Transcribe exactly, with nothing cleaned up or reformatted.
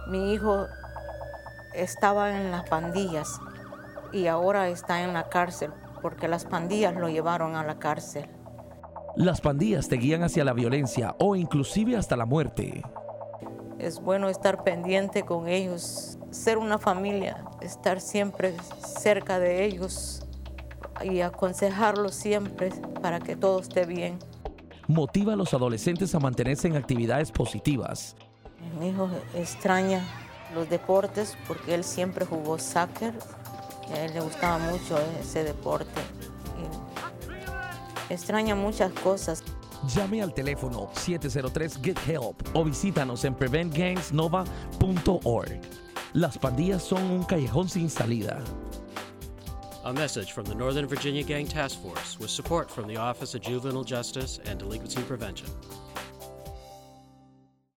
Mi hijo estaba en las pandillas y ahora está en la cárcel porque las pandillas lo llevaron a la cárcel. Las pandillas te guían hacia la violencia o inclusive hasta la muerte. Es bueno estar pendiente con ellos, ser una familia, estar siempre cerca de ellos y aconsejarlos siempre para que todo esté bien. Motiva a los adolescentes a mantenerse en actividades positivas. Mi hijo extraña los deportes porque él siempre jugó soccer. A él le gustaba mucho ese deporte. Y extraña muchas cosas. Llame al teléfono siete cero tres get help o visítanos en prevent gangs nova punto org. Las pandillas son un callejón sin salida. A message from the Northern Virginia Gang Task Force with support from the Office of Juvenile Justice and Delinquency Prevention.